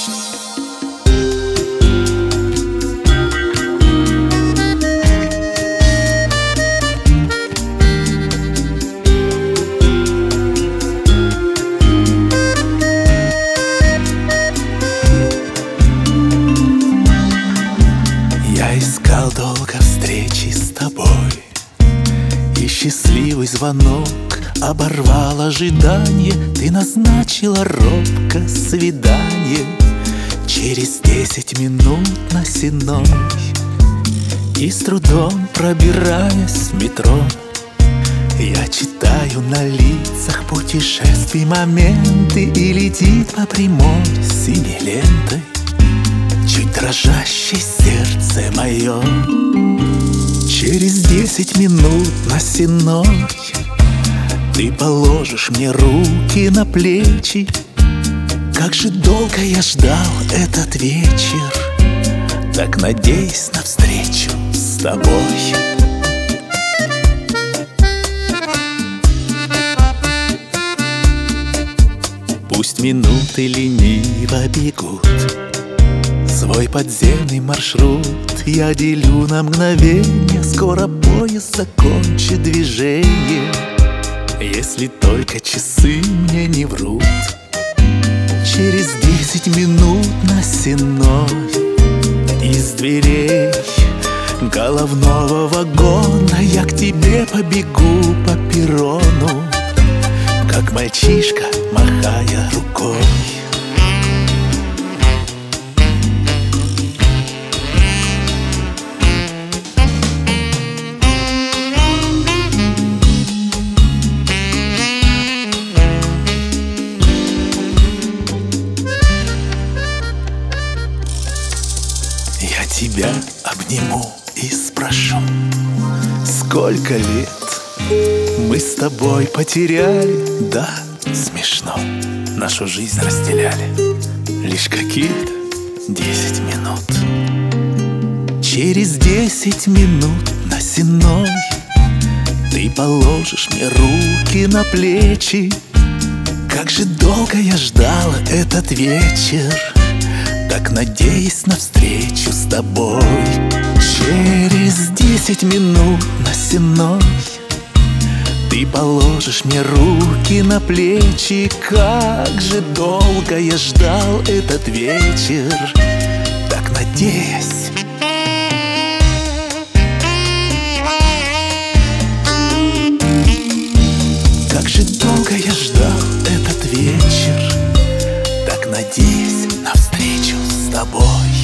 Я искал долго встречи с тобой, и счастливый звонок оборвал ожидание. Ты назначила робко свидание через 10 минут на Сенной. И с трудом пробираясь в метро, я читаю на лицах путешествий моменты, и летит по прямой синей лентой чуть дрожащее сердце мое. Через 10 минут на Сенной ты положишь мне руки на плечи. Как же долго я ждал этот вечер, так надеюсь на встречу с тобой. Пусть минуты лениво бегут свой подземный маршрут, я делю на мгновение. Скоро поезд закончит движение, если только часы мне не врут. Через 10 минут на Сенной из дверей головного вагона я к тебе побегу по перрону, как мальчишка, махая рукой. Я тебя обниму и спрошу, сколько лет мы с тобой потеряли. Да, смешно, нашу жизнь разделяли лишь какие-то 10 минут. Через 10 минут на Сенной ты положишь мне руки на плечи. Как же долго я ждал этот вечер, так надеюсь на встречу с тобой. Через 10 минут на Сенной ты положишь мне руки на плечи. Как же долго я ждал этот вечер, так надеюсь. Как же долго я ждал этот вечер, так надеюсь на встречу с тобой.